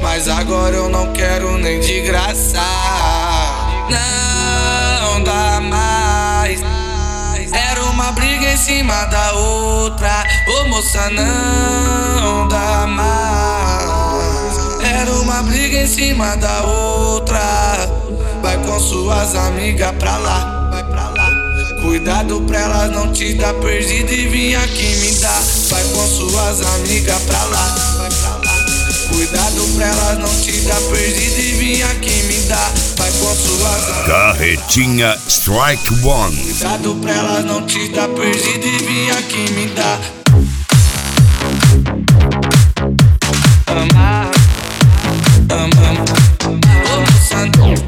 mas agora eu não quero nem de graça. Não dá mais. Era uma briga em cima da outra. Ô moça, não dá mais. Era uma briga em cima da outra. Vai com suas amigas pra lá, vai pra lá. Cuidado pra elas não te dar perdido e vir aqui me dar. Vai com suas amigas pra lá, vai pra lá. Cuidado pra elas não te dar perdido e vir aqui me dar. Vai com suas amigas. Carretinha Strike One. Cuidado pra elas não te dar perdido e vir aqui me dar. Amar, amar, ô moça,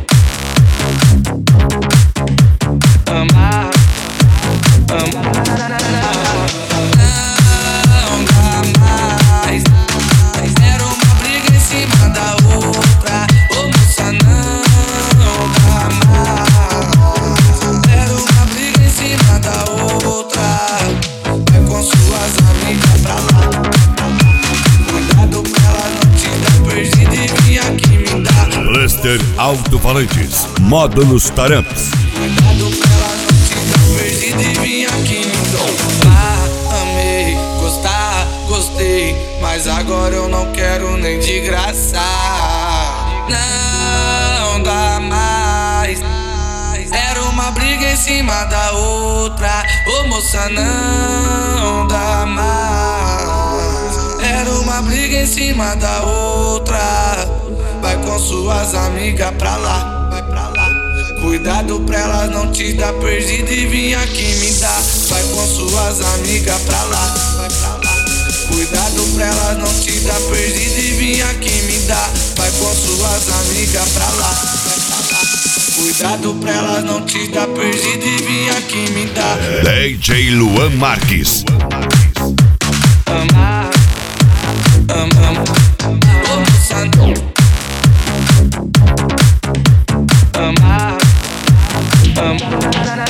amar, amar. Não dá mais. Era uma briga em cima da outra. Ô moça, não dá mais. Era uma briga em cima da outra. Vai com suas amigas pra lá. Cuidado pra ela não te dar perdido e vir aqui me dar. Lester Alto-Falantes, módulos Taramps. Cuidado pra ela não te dar perdido e vir aqui me dar. Amei, gostar, gostei, mas agora eu não quero nem de graça. Não dá mais. Era uma briga em cima da outra. Ô moça, não dá mais. Era uma briga em cima da outra. Vai com suas amigas pra lá, vai pra lá. Cuidado pra elas não te dar perdido e vir aqui me dar. Vai com suas amigas pra lá, vai pra lá. Cuidado pra elas não te dar perdido e vir aqui me dar. Vai com suas amigas pra lá, vai pra lá. Cuidado pra elas não te dar perdido e vir aqui me dar. DJ Luan Marques. Amar, amar, ô moça, amar, amar.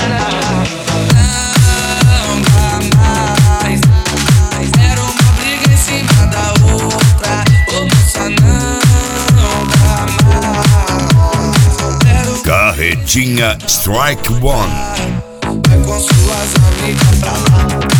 Não dá mais. Era uma briga em cima da outra. Ô moça, não dá mais. Era uma Carretinha Strike One. vai com suas amigas pra lá.